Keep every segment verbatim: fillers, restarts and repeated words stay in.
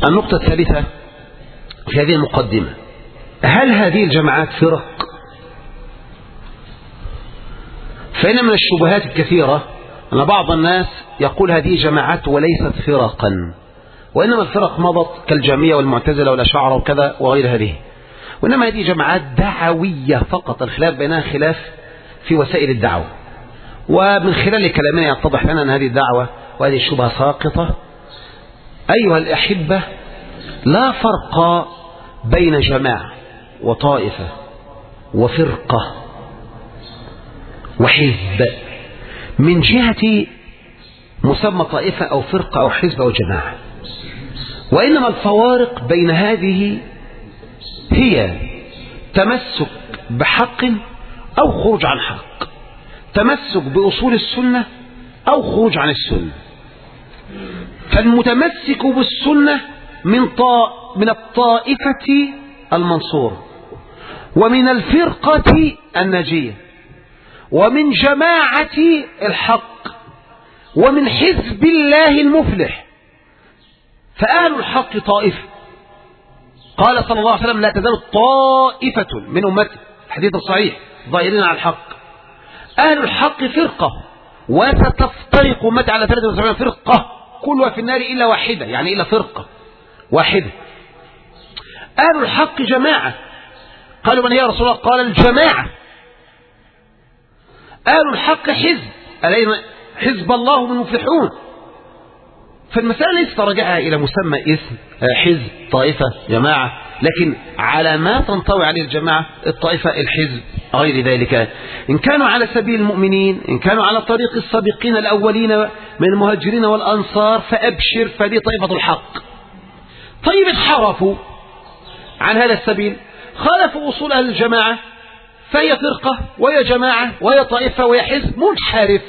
النقطة الثالثة في هذه المقدمة: هل هذه الجماعات فرق؟ فإن من الشبهات الكثيرة أن بعض الناس يقول هذه جماعات وليست فرقا، وإنما الفرق مضت كالجهمية والمعتزلة والأشاعرة وكذا وغير هذه، وإنما هذه جماعات دعوية فقط، الخلاف بينها خلاف في وسائل الدعوة. ومن خلال كلامنا يتضح لنا أن هذه الدعوة وهذه الشبهة ساقطة. أيها الأحبة، لا فرق بين جماعة وطائفة وفرقة وحزب من جهة مسمى طائفة أو فرقة أو حزب أو جماعة، وإنما الفوارق بين هذه هي تمسك بحق أو خروج عن حق، تمسك بأصول السنة أو خروج عن السنة. فالمتمسك بالسنة من طا من الطائفة المنصورة، ومن الفرقة الناجية، ومن جماعة الحق، ومن حزب الله المفلح. فأهل الحق طائفة، قال صلى الله عليه وسلم: لا تزال طائفة من أمتي، الحديث الصحيح، ظاهرين على الحق. أهل الحق فرقة، وستفترق أمتي على ثلاثة وسبعين فرقة كلها في النار إلا واحدة، يعني إلا فرقة واحدة. أهل الحق جماعة، قالوا: من هي رسول الله؟ قال: الجماعة. أهل الحق حزب، ألينا حزب الله من المفلحون. فالمسألة ليست راجعها إلى مسمى اسم حزب، طائفة، جماعة، لكن على ما تنطوي عليه الجماعة، الطائفة، الحزب، غير ذلك. إن كانوا على سبيل المؤمنين، إن كانوا على طريق السابقين الأولين من المهاجرين والأنصار، فأبشر، فدي طائفة الحق. طيب انحرفوا عن هذا السبيل، خالفوا أصول أهل الجماعة، فهي فرقة وهي جماعة وهي طائفة وهي حزب منحرف.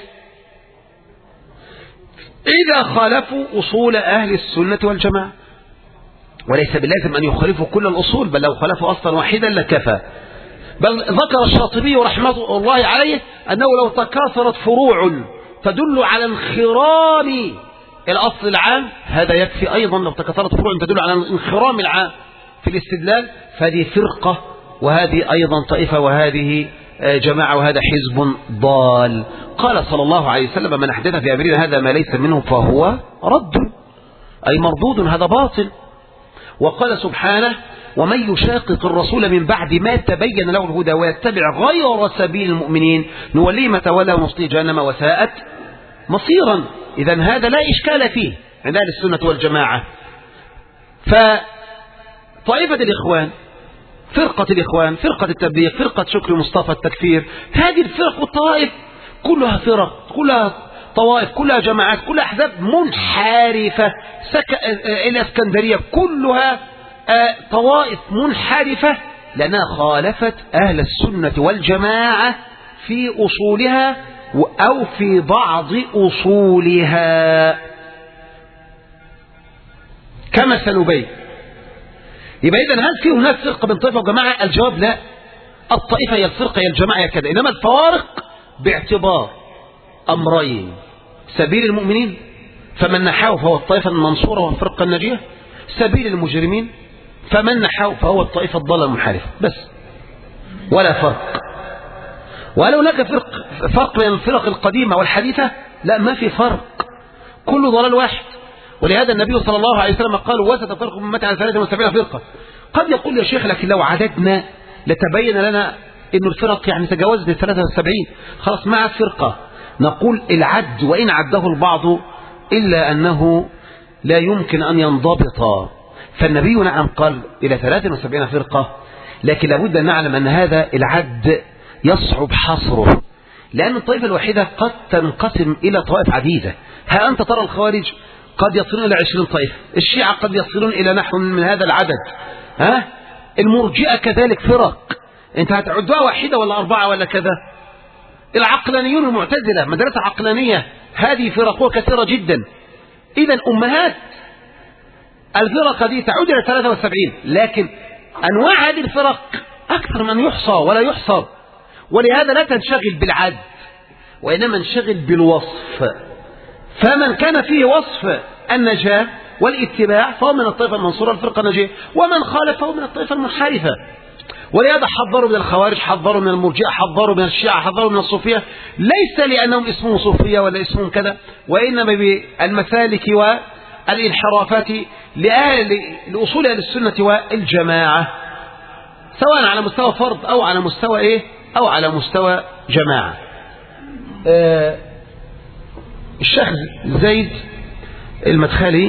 إذا خالفوا أصول أهل السنة والجماعة، وليس باللازم أن يخالفوا كل الأصول، بل لو خالفوا أصلا واحدا لكفى. بل ذكر الشاطبي رحمه الله عليه أنه لو تكاثرت فروع تدل على انخرام الأصل العام، هذا يكفي. أيضا لو تكاثرت فروع تدل على انخرام العام في الاستدلال، فهذه فرقة، وهذه أيضا طائفة، وهذه جماعة، وهذا حزب ضال. قال صلى الله عليه وسلم: من أحدث في أمرنا هذا ما ليس منه فهو رد، أي مردود، هذا باطل. وقال سبحانه: ومن يشاقق الرسول من بعد ما تبين له الهدى ويتبع غير سبيل المؤمنين نوليه ما تولى ونصليه جهنم وساءت مصيرا. إذن هذا لا إشكال فيه عند أهل السنة والجماعة. فطائفة الإخوان، فرقة الإخوان، فرقة التبليغ، فرقة شكر مصطفى التكفير، هذه الفرق والطوائف كلها فرق، كلها طوائف، كلها جماعات، كلها أحزاب منحرفة. سك... الإسكندرية كلها طوائف منحرفة، لأنها خالفت أهل السنة والجماعة في أصولها أو في بعض أصولها، كما سنبين. يبقى إذن هل في هناك فرقة بين طائفة وجماعة؟ الجواب لا. الطائفة هي الفرقة، هي الجماعة، هي كذا. إنما الفوارق باعتبار أمرين: سبيل المؤمنين فمن نحاه فهو الطائفة المنصورة والفرقة الناجية، سبيل المجرمين فمن نحاه فهو الطائفة الضالة المنحرفة، بس، ولا فرق. وهل هناك فرق فرق بين الفرق القديمة والحديثة؟ لا، ما في فرق، كل ضلال واحد. ولهذا النبي صلى الله عليه وسلم قال: وستفرق أمتي على ثلاثة وسبعين فرقة. قد يقول يا شيخ: لكن لو عددنا لتبين لنا أن الفرق يعني تجاوزت الثلاثة وسبعين، خلاص مع فرقة. نقول: العد وإن عده البعض إلا أنه لا يمكن أن ينضبط. فالنبي نعم قال إلى ثلاثة وسبعين فرقة، لكن لابد أن نعلم أن هذا العد يصعب حصره، لأن الطائفة الواحدة قد تنقسم إلى طوائف عديدة. ها أنت ترى الخوارج قد يصلون إلى عشرين طائفة، الشيعة قد يصلون إلى نحو من هذا العدد، ها المرجئة كذلك فرق، أنت هتعدها واحدة ولا أربعة ولا كذا. العقلانيون المعتزلة مدرسة عقلانية، هذه فرق كثيرة جدا. إذن أمهات الفرق دي تعود إلى ثلاثة وسبعين، لكن أنواع هذه الفرق أكثر من يحصى ولا يحصر. ولهذا لا تنشغل بالعد، وإنما انشغل بالوصف. فمن كان فيه وصف النجاة والاتباع فهو من الطائفة المنصورة الفرقة الناجية، ومن خالف فهو من الطائفة المنحرفة. ولهذا حذروا من الخوارج، حذروا من المرجئة، حذروا من الشيعة، حذروا من الصوفية، ليس لأنهم اسمهم صوفية ولا اسمهم كذا، وإنما بالمسالك والانحرافات لأهل لأصول أهل السنة والجماعة، سواء على مستوى فرد أو على مستوى إيه أو على مستوى جماعة. آه الشيخ زيد المدخلي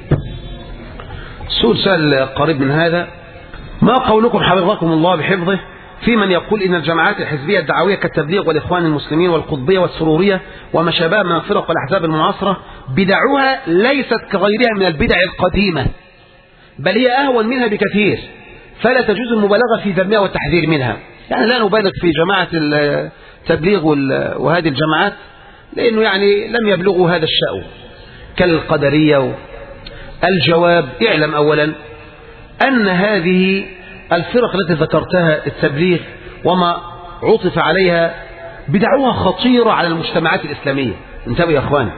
سؤال سؤال قريب من هذا: ما قولكم حفظكم الله بحفظه في من يقول إن الجماعات الحزبية الدعوية كالتبليغ والإخوان المسلمين والقطبية والسرورية وما شابه من الفرق والأحزاب المعاصرة بدعوها ليست كغيرها من البدع القديمة، بل هي أهون منها بكثير، فلا تجوز المبالغة في ذمها والتحذير منها؟ يعني لا نبالغ في جماعة التبليغ وهذه الجماعات، لأنه يعني لم يبلغوا هذا الشأن كالقدرية. الجواب: اعلم أولا أن هذه الفرق التي ذكرتها التبليغ وما عطف عليها بدعوها خطيرة على المجتمعات الإسلامية، انتبهوا يا أخواني،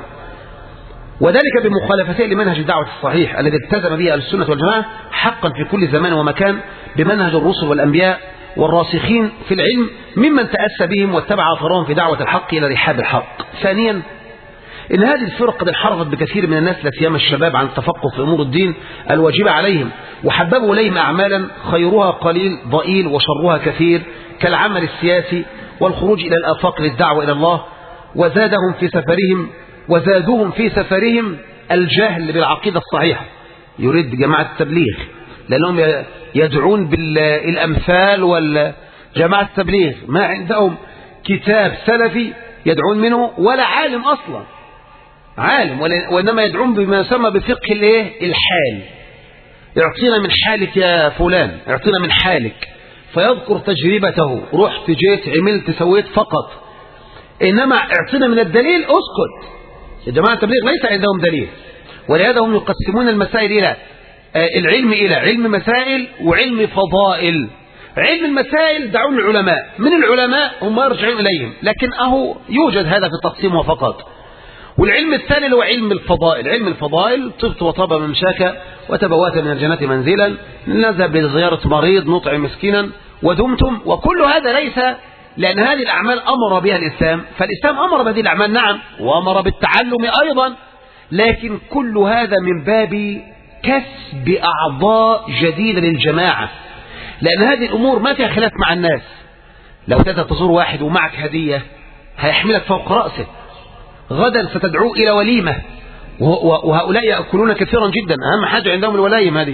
وذلك بمخالفتها لمنهج الدعوة الصحيح الذي التزم به أهل السنة والجماعة حقا في كل زمان ومكان بمنهج الرسل والأنبياء والراسخين في العلم ممن تأسى بهم واتبع أثرهم في دعوة الحق إلى رحاب الحق. ثانيا، إن هذه الفرق قد انحرفت بكثير من الناس لا سيما الشباب عن التفقه في أمور الدين الواجبة عليهم، وحببوا إليهم أعمالا خيرها قليل ضئيل وشرها كثير كالعمل السياسي والخروج إلى الآفاق للدعوة إلى الله، وزادهم في سفرهم وزادوهم في سفرهم الجهل بالعقيدة الصحيحة. يريد جماعة التبليغ لأنهم يدعون بالأمثال، والجماعة التبليغ ما عندهم كتاب سلفي يدعون منه ولا عالم أصلا عالم، وإنما يدعون بما يسمى بفقه الايه الحال. اعطينا من حالك يا فلان، اعطينا من حالك، فيذكر تجربته، رحت جيت عملت سويت فقط، إنما اعطينا من الدليل اسكت. يا جماعة التبليغ ليس عندهم دليل، ولهذا هم يقسمون المسائل إلى العلم إلى علم مسائل وعلم فضائل. علم المسائل دعون العلماء، من العلماء هم يرجعون إليهم، لكن أهو يوجد هذا في التقسيم وفقط. والعلم الثاني هو علم الفضائل. علم الفضائل: طبت وطاب ممشاك وتبوات من الجنة منزلا، نذهب لزيارة مريض، نطعم مسكينا، ودمتم. وكل هذا ليس لأن هذه الأعمال أمر بها الإسلام، فالإسلام أمر بهذه الأعمال نعم، وأمر بالتعلم أيضا، لكن كل هذا من باب كسب أعضاء جديدة للجماعة، لأن هذه الأمور ما فيها خلاف مع الناس. لو تذهب تزور واحد ومعك هدية هيحملك فوق رأسه، غدا ستدعو إلى وليمة، وهؤلاء يأكلون كثيرا جدا، أهم حاجة عندهم الولايم هذه،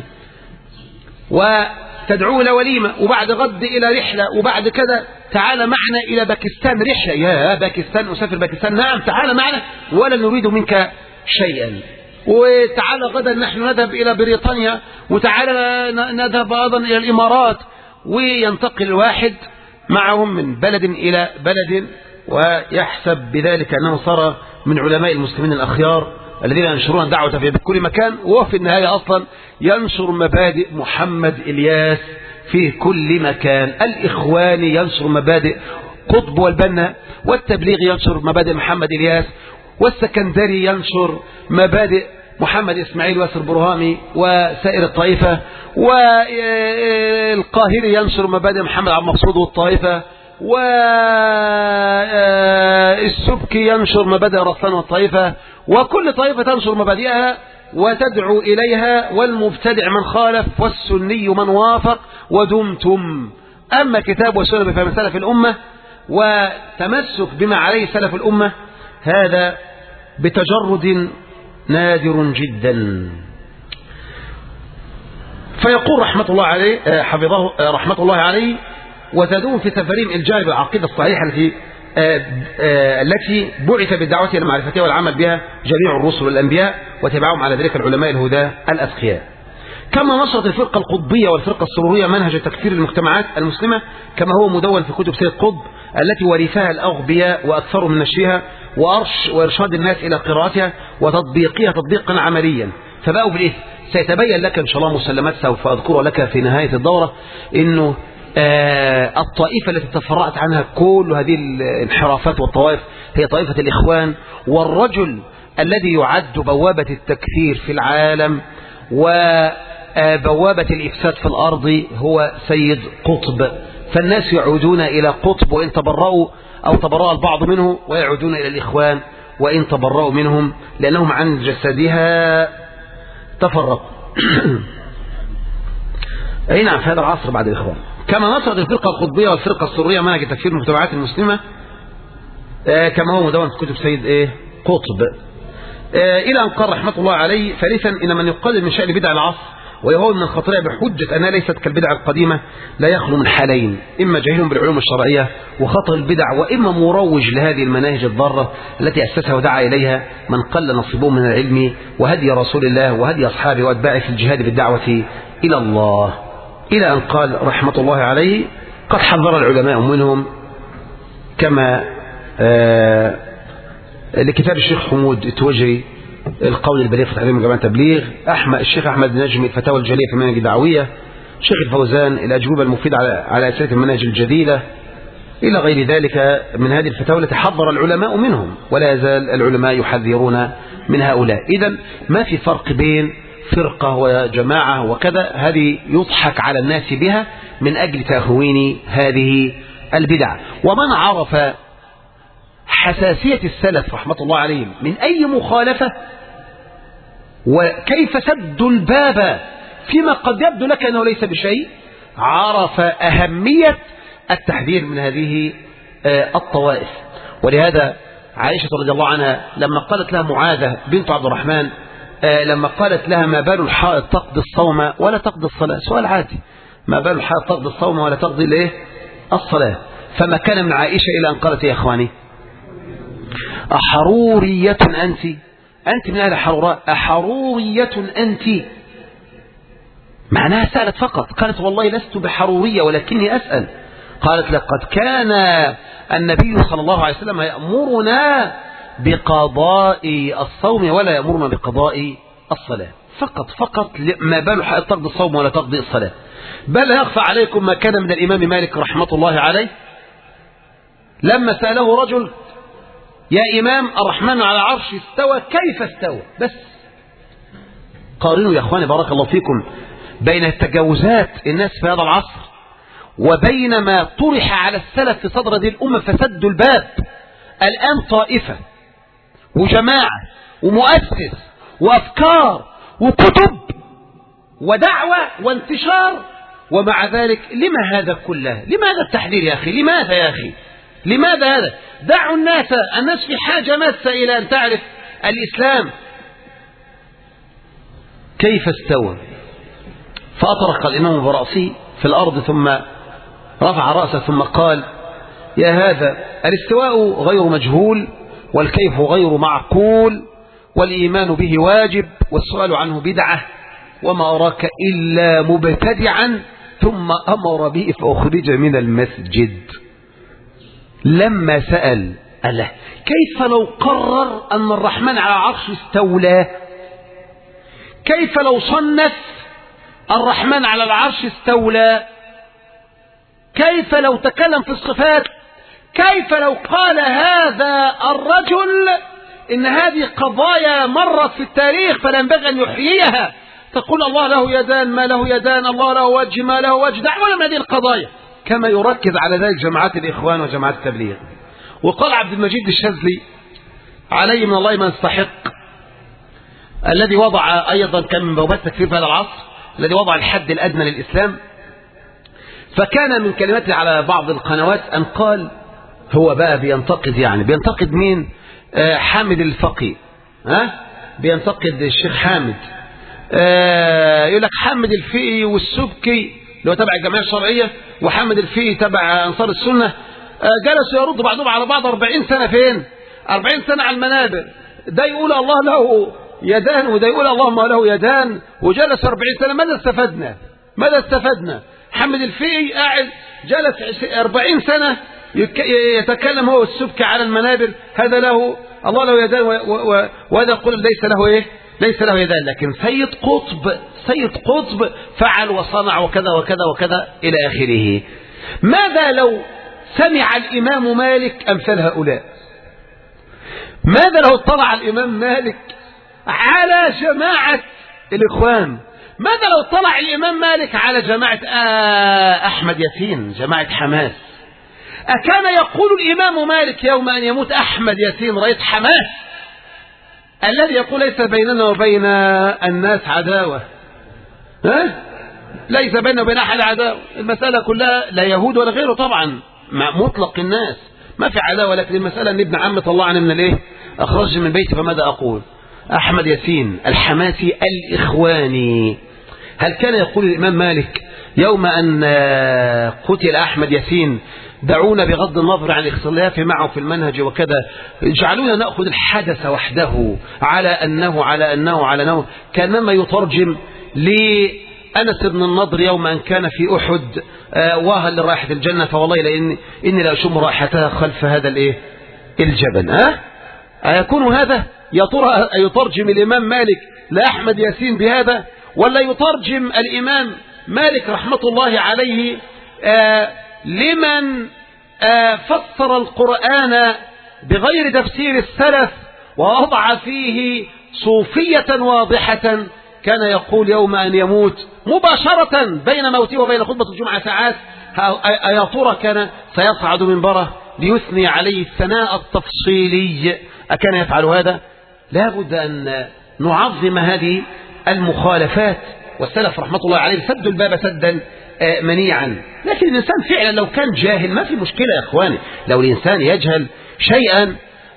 وتدعو إلى وليمة، وبعد غد إلى رحلة، وبعد كذا تعال معنا إلى باكستان رحلة. يا باكستان، أسافر باكستان؟ نعم تعال معنا ولا نريد منك شيئا. وتعال غدا نحن نذهب إلى بريطانيا، وتعال نذهب أيضا إلى الإمارات، وينتقل الواحد معهم من بلد إلى بلد، ويحسب بذلك أنه صار من علماء المسلمين الأخيار الذين ينشرون الدعوة في كل مكان، وفي النهاية أصلا ينشر مبادئ محمد إلياس في كل مكان. الإخواني ينشر مبادئ قطب والبنا، والتبليغ ينشر مبادئ محمد إلياس، والسكندري ينشر مبادئ محمد إسماعيل واسر برهامي وسائر الطائفة، والقاهري ينشر مبادئ محمد عبد المقصود والطائفة، والسبكي ينشر مبادئ رسلان والطائفة، وكل طائفة تنشر مبادئها وتدعو إليها، والمبتدع من خالف والسني من وافق، ودمتم. أما كتاب وسنة بفهم سلف الأمة وتمسك بما عليه سلف الأمة، هذا بتجرد نادر جدا. فيقول رحمة الله عليه حفظه رحمة الله عليه: وزادوهم في سفرهم الجهل بالعقيدة الصحيحة التي التي بعث بالدعوة إلى معرفتها والعمل بها جميع الرسل والأنبياء، وتبعهم على ذلك العلماء الهداة الأذكياء. كما نشرت الفرقة القطبية والفرقة السرورية منهج تكفير المجتمعات المسلمة كما هو مدون في كتب سيد قطب التي ورثها الأغبياء وأكثروا من نشرها وأرش وإرشاد الناس إلى قراءتها وتطبيقها تطبيقا عمليا، فبقوا بالإثم. سيتبين لك إن شاء الله مسلمات سوف أذكرها لك في نهاية الدورة، إنه آه الطائفة التي تفرعت عنها كل هذه الانحرافات والطوائف هي طائفة الإخوان. والرجل الذي يعد بوابة التكثير في العالم وبوابة الإفساد في الأرض هو سيد قطب. فالناس يعودون إلى قطب وإن تبرؤوا أو تبرأ البعض منه، ويعودون إلى الإخوان وإن تبرؤوا منهم، لأنهم عن جسدها تفرقوا. أي نعم، في هذا العصر بعد الإخوان. كما نصرت الفرقة القطبية والفرقة السرية منهج تكفير المجتمعات المسلمة آه كما هو مدون في كتب سيد إيه قطب، آه إلى أن قال رحمة الله عليه: ثالثا، إن من يقلل من شأن بدع العصر ويهون من خطرها بحجة أنها ليست كالبدع القديمة لا يخلو من حالين: إما جاهل بالعلوم الشرعية وخطر البدع، وإما مروج لهذه المناهج الضارة التي أسسها ودعا إليها من قل نصيبه من العلم وهدي رسول الله وهدي أصحابه وأتباعه في الجهاد بالدعوة إلى الله. إلى أن قال رحمة الله عليه: قد حذر العلماء منهم، كما آه لكتاب الشيخ حمود التوجري القول البليغ في تعليم جماعة التبليغ، أحمد الشيخ أحمد النجمي الفتاوى الجلية في المناهج الدعوية، الشيخ الفوزان الأجوبة المفيدة على على أساس المناهج الجديدة، إلى غير ذلك من هذه الفتاوى التي حذر العلماء منهم، ولا يزال العلماء يحذرون من هؤلاء. إذن ما في فرق بين فرقة وجماعة وكذا، هذه يضحك على الناس بها من أجل تهوين هذه البدع. ومن عرف حساسية السلف رحمة الله عليهم من أي مخالفة وكيف سدوا الباب فيما قد يبدو لك أنه ليس بشيء، عرف أهمية التحذير من هذه الطوائف. ولهذا عائشة رضي الله عنها لما قالت لها معاذة بنت عبد الرحمن، لما قالت لها: ما بال الحائض تقضي الصوم ولا تقضي الصلاة؟ سؤال عادي، ما بال الحائض تقضي الصوم ولا تقضي الايه الصلاة؟ فما كان من عائشة إلى أن قالت: يا إخواني، أحرورية أنت؟ أنت من أهل حروراء، أحرورية أنت؟ معناها سألت فقط، قالت: والله لست بحرورية ولكني أسأل. قالت: لقد كان النبي صلى الله عليه وسلم يأمرنا بقضاء الصوم ولا يأمرنا بقضاء الصلاة. فقط فقط ما بال حائض تقضي الصوم ولا تقضي الصلاة. بل يخفى عليكم ما كان من الإمام مالك رحمة الله عليه لما سأله رجل: يا إمام، الرحمن على عرش استوى، كيف استوى؟ بس قارنوا يا أخواني بارك الله فيكم بين تجاوزات الناس في هذا العصر وبين ما طرح على السلف في صدر هذه الأمة فسدوا الباب. الآن طائفة وجماعة ومؤسس وأفكار وكتب ودعوة وانتشار، ومع ذلك لما هذا كله؟ لماذا التحذير يا أخي؟ لماذا يا أخي؟ لماذا هذا؟ دعوا الناس، الناس في حاجة ماسة إلى أن تعرف الإسلام كيف استوى. فأطرق الإمام برأسه في الأرض ثم رفع رأسه ثم قال: يا هذا، الاستواء غير مجهول والكيف غير معقول والإيمان به واجب والسؤال عنه بدعة، وما أراك إلا مبتدعا، ثم أمر به فأخرج من المسجد. لما سأل الله: كيف لو قرر أن الرحمن على عرش استولى؟ كيف لو صنف الرحمن على العرش استولى؟ كيف لو تكلم في الصفات؟ كيف لو قال هذا الرجل إن هذه قضايا مرت في التاريخ فلا ينبغي أن يحييها؟ تقول الله له يدان، ما له يدان، الله له وجه، ما له وجه، دعوة من هذه القضايا، كما يركز على ذلك جماعات الإخوان وجماعات التبليغ. وقال عبد المجيد الشاذلي عليه من الله ما يستحق، الذي وضع أيضا كان من بوابات تكفير في هذا العصر، الذي وضع الحد الأدنى للإسلام، فكان من كلماته على بعض القنوات أن قال هو بقى بينتقد، يعني بينتقد مين؟ آه حامد الفقي، ها بينتقد الشيخ حامد، آه يقول لك حامد الفقي والسبكي اللي هو تبع الجمعية الشرعية وحامد الفقي تبع أنصار السنة، آه جلسوا يردوا بعضهم على بعض أربعين سنة. فين؟ أربعين سنة على المنابر، ده يقول الله له يدان وده يقول الله ما له يدان، وجلس أربعين سنة. ماذا استفدنا؟ ماذا استفدنا؟ حامد الفقي قاعد جلس أربعين سنة يتكلم هو السبكي على المنابر، هذا له الله له يدان وهذا يقول ليس له ايه؟ ليس له يدان. لكن سيد قطب سيد قطب فعل وصنع وكذا وكذا وكذا إلى آخره. ماذا لو سمع الإمام مالك أمثال هؤلاء؟ ماذا لو اطلع الإمام مالك على جماعة الإخوان؟ ماذا لو اطلع الإمام مالك على جماعة أحمد ياسين، جماعة حماس؟ أكان يقول الإمام مالك يوم أن يموت أحمد ياسين رئيس حماس الذي يقول ليس بيننا وبين الناس عداوة، ها؟ ليس بيننا وبين أحد عداوة، المسألة كلها لا يهود ولا غيره طبعا، مع مطلق الناس ما في عداوة، لكن المسألة أن ابن عم طلعني من الايه، أخرجني من بيتي، فماذا أقول؟ أحمد ياسين الحماسي الإخواني، هل كان يقول الإمام مالك يوم أن قتل أحمد ياسين دعونا بغض النظر عن الاختلاف معه في المنهج وكذا، جعلونا نأخذ الحدث وحده على أنه على أنه على أنه كانما يترجم لأنس بن النضر يوم أن كان في أحد واهل لرائحة الجنة فوالله لأني إني لا أشم رائحتها خلف هذا الإيه الجبل. ها أيكون هذا؟ يا ترى يترجم الإمام مالك لأحمد ياسين بهذا، ولا يترجم الإمام مالك رحمة الله عليه آه لمن آه فسر القرآن بغير تفسير السلف ووضع فيه صوفية واضحة، كان يقول يوم أن يموت مباشرة بين موته وبين خطبة الجمعة ساعات، يا ترى كان سيصعد منبره ليثني عليه الثناء التفصيلي؟ أكان يفعل هذا؟ لا بد أن نعظم هذه المخالفات، والسلف رحمة الله عليه سدوا الباب سدا منيعا. لكن الإنسان فعلا لو كان جاهل ما في مشكلة يا إخواني، لو الإنسان يجهل شيئا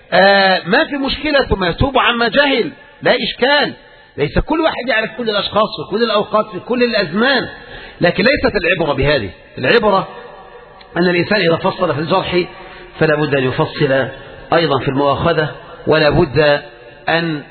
ما في مشكلة ثم يتوب عما جهل لا إشكال. ليس كل واحد يعرف كل الأشخاص في كل الأوقات في كل الأزمان، لكن ليست العبرة بهذه، العبرة أن الإنسان إذا فصل في الجرح فلا بد أن يفصل أيضا في المؤاخذة، ولا بد أن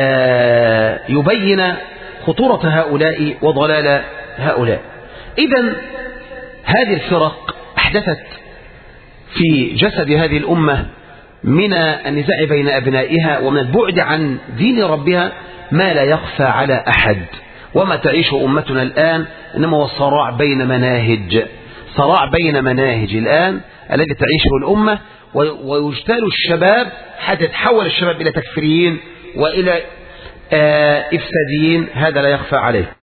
يبين خطورة هؤلاء وضلال هؤلاء. إذن هذه الفرق أحدثت في جسد هذه الأمة من النزاع بين أبنائها ومن البعد عن دين ربها ما لا يخفى على أحد. وما تعيش أمتنا الآن إنما هو الصراع بين مناهج، صراع بين مناهج الآن الذي تعيشه الأمة، ويجتال الشباب حتى يتحول الشباب إلى تكفيريين وإلى إفساديين، هذا لا يخفى عليه.